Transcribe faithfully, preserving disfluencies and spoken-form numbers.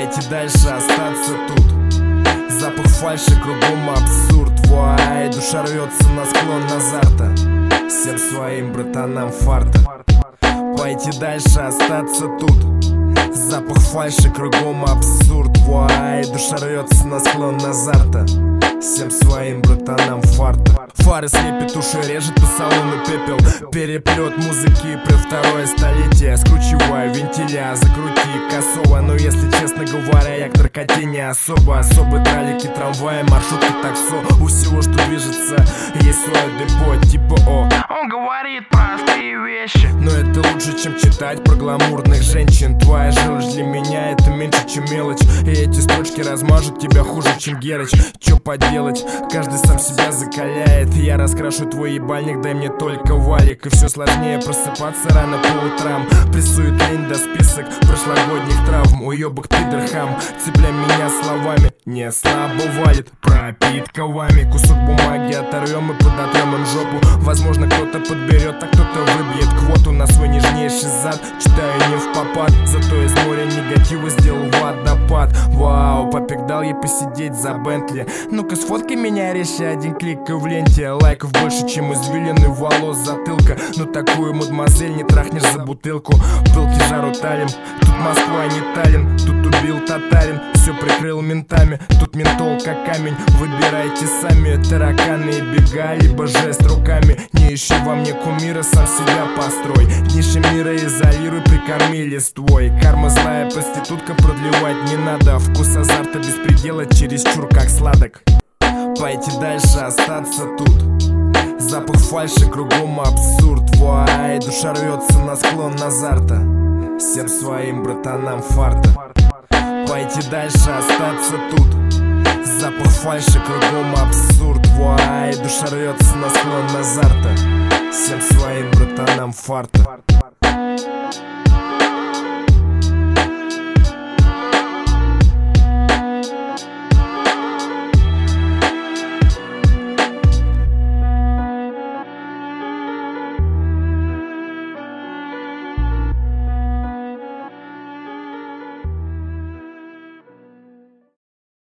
Пойти дальше, остаться тут. Запах фальши, кругом абсурд. Вай, душа рвется на склон азарта. Всем своим братанам фарта. Пойти дальше, остаться тут. Запах фальши, кругом абсурд. Вай, душа рвется на склон азарта. Всем своим братанам фарта. Фары слепит, уши режет по салону пепел. Переплет музыки при второе столетие. Скручиваю вентиля, закрути косово. Но если честно говоря, я к наркоте не особо. Особые тралики, трамваи, маршрутки, таксо. У всего, что движется, есть свое депо, типа О. Он говорит простые вещи, но это лучше, чем читать про гламурных женщин. Твоя желчь для меня это меньше, чем мелочь. И эти строчки размажут тебя хуже, чем Герыч. Чё поделать, каждый сам себя закаляет. Я раскрашу твой ебальник, дай мне только валик. И все сложнее просыпаться рано по утрам. Прессует лень до список прошлогодних травм. Уебок пидор хам, цепляй меня словами. Не слабо валит пропитками. Кусок бумаги оторвем и подотрем им жопу. Возможно, кто-то подберет, а кто-то выбьет квоту на свой нежнейший зад. Читаю не в попад, зато из моря негатива сделал водопад. Вау, попик дал ей посидеть за Бентли. Ну-ка сфоткай меня резче, один клик и в ленте. Лайков больше, чем извилины волос затылка. Но такую мадемуазель не трахнешь за бутылку. Пылки жару талим, тут Москва, не Таллин. Тут убил татарин, все прикрыл ментами. Тут ментол как камень, выбирайте сами. Тараканы и бега, либо жест руками. Не ищи во мне кумира, сам себя построй. Ниже мира изолируй, прикорми листвой. Карма злая проститутка, продлевать не надо. Вкус азарта без предела, чересчур как сладок. Пойти дальше, остаться тут. Запах фальши, кругом абсурд. Вай, душа рвется на склон азарта. Всем своим братанам фарта. Пойти дальше, остаться тут. Запах фальши, кругом абсурд. Вай, душа рвется на склон азарта. Всем своим братанам фарта.